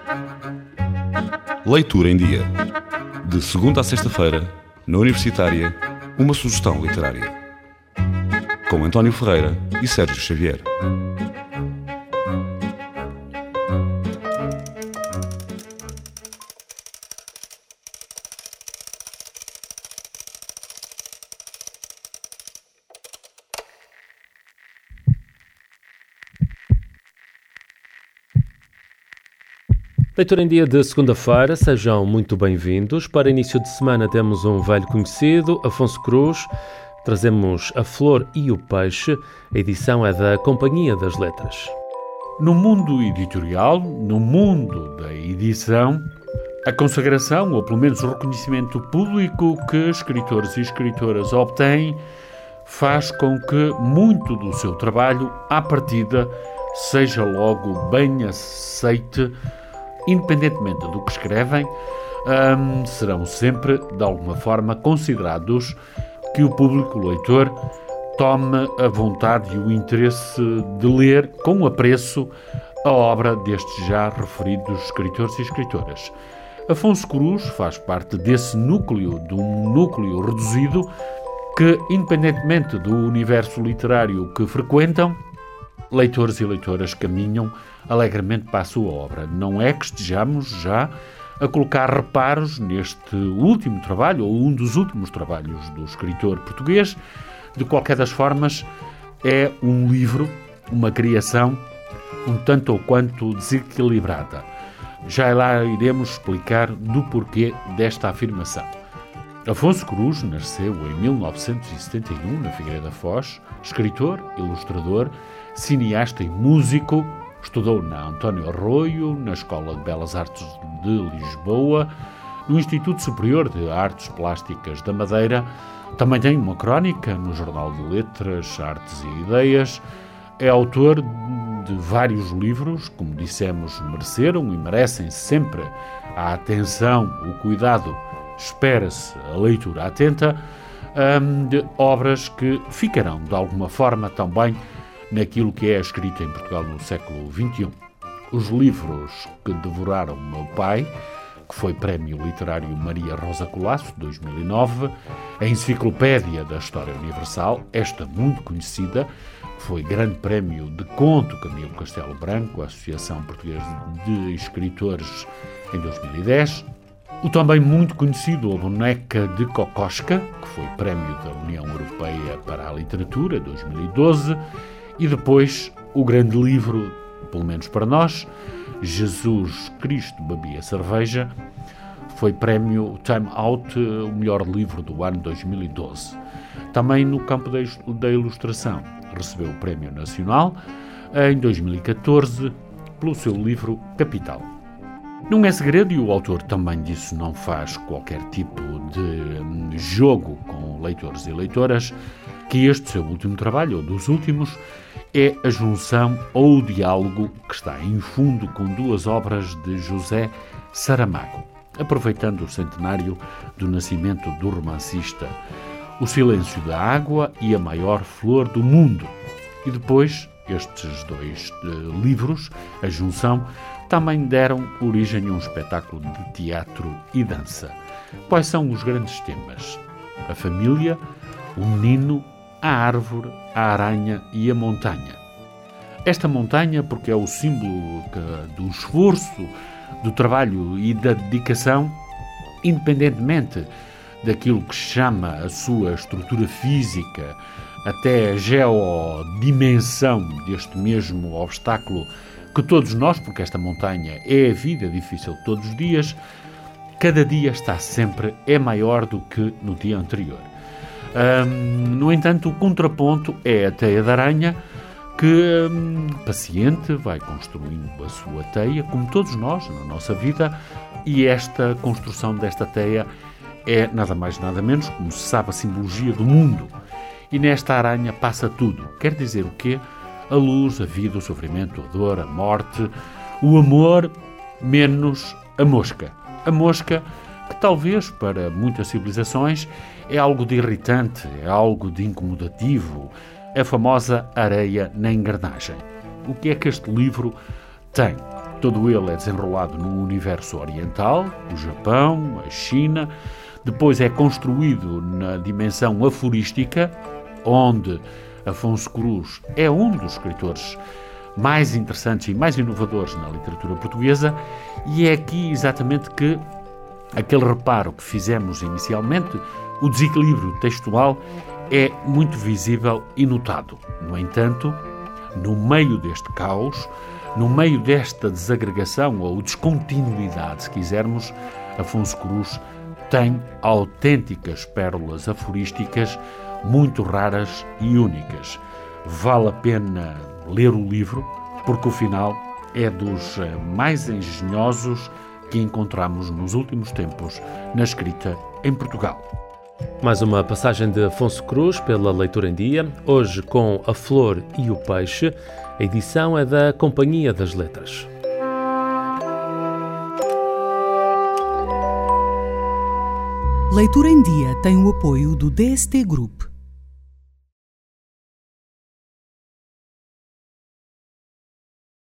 Leitura em Dia. De segunda a sexta-feira, na Universitária, uma sugestão literária. Com António Ferreira e Sérgio Xavier. Leitura em Dia de segunda-feira, sejam muito bem-vindos. Para início de semana temos um velho conhecido, Afonso Cruz. Trazemos A Flor e o Peixe. A edição é da Companhia das Letras. No mundo editorial, no mundo da edição, a consagração, ou pelo menos o reconhecimento público que escritores e escritoras obtêm, faz com que muito do seu trabalho, à partida, seja logo bem aceite. Independentemente do que escrevem, serão sempre, de alguma forma, considerados que o público, o leitor, tome a vontade e o interesse de ler com apreço a obra destes já referidos escritores e escritoras. Afonso Cruz faz parte desse núcleo, de um núcleo reduzido, que, independentemente do universo literário que frequentam, leitores e leitoras caminham alegremente para a sua obra. Não é que estejamos já a colocar reparos neste último trabalho, ou um dos últimos trabalhos do escritor português. De qualquer das formas, é um livro, uma criação, um tanto ou quanto desequilibrada. Já lá iremos explicar do porquê desta afirmação. Afonso Cruz nasceu em 1971, na Figueira da Foz, escritor, ilustrador, cineasta e músico. Estudou na António Arroio, na Escola de Belas Artes de Lisboa, no Instituto Superior de Artes Plásticas da Madeira. Também tem uma crónica no Jornal de Letras, Artes e Ideias. É autor de vários livros, como dissemos, mereceram e merecem sempre a atenção, o cuidado, espera-se a leitura atenta, de obras que ficarão, de alguma forma, também naquilo que é a escrita em Portugal no século XXI. Os livros que devoraram meu pai, que foi Prémio Literário Maria Rosa Colasso, 2009, a Enciclopédia da História Universal, esta muito conhecida, que foi Grande Prémio de Conto Camilo Castelo Branco, a Associação Portuguesa de Escritores, em 2010, o também muito conhecido A Boneca de Kokoschka, que foi Prémio da União Europeia para a Literatura, 2012, e depois o grande livro, pelo menos para nós, Jesus Cristo Bebia Cerveja, foi prémio Time Out, o melhor livro do ano 2012. Também no campo da ilustração, recebeu o Prémio Nacional em 2014 pelo seu livro Capital. Não é segredo, e o autor também disso não faz qualquer tipo de jogo com leitores e leitoras, que este seu último trabalho, ou dos últimos, é a junção ou o diálogo que está em fundo com duas obras de José Saramago, aproveitando o centenário do nascimento do romancista, O Silêncio da Água e A Maior Flor do Mundo. E depois, estes dois livros, a junção, também deram origem a um espetáculo de teatro e dança. Quais são os grandes temas? A família, o menino, a árvore, a aranha e a montanha. Esta montanha porque é o símbolo do esforço, do trabalho e da dedicação, independentemente daquilo que se chama a sua estrutura física, até a geodimensão deste mesmo obstáculo que todos nós, porque esta montanha é a vida difícil de todos os dias, cada dia está sempre, é maior do que no dia anterior. No entanto, o contraponto é a teia de aranha, que, paciente, vai construindo a sua teia, como todos nós, na nossa vida, e esta construção desta teia é nada mais nada menos, como se sabe, a simbologia do mundo. E nesta aranha passa tudo. Quer dizer o quê? A luz, a vida, o sofrimento, a dor, a morte, o amor, menos a mosca. A mosca que talvez para muitas civilizações é algo de irritante, é algo de incomodativo, a famosa areia na engrenagem. O que é que este livro tem? Todo ele é desenrolado no universo oriental, o Japão, a China. Depois é construído na dimensão aforística, onde Afonso Cruz é um dos escritores mais interessantes e mais inovadores na literatura portuguesa, e é aqui exatamente que aquele reparo que fizemos inicialmente, o desequilíbrio textual, é muito visível e notado. No entanto, no meio deste caos, no meio desta desagregação ou descontinuidade, se quisermos, Afonso Cruz tem autênticas pérolas aforísticas muito raras e únicas. Vale a pena ler o livro, porque o final é dos mais engenhosos que encontramos nos últimos tempos na escrita em Portugal. Mais uma passagem de Afonso Cruz pela Leitura em Dia, hoje com A Flor e o Peixe. A edição é da Companhia das Letras. Leitura em Dia tem o apoio do DST Group.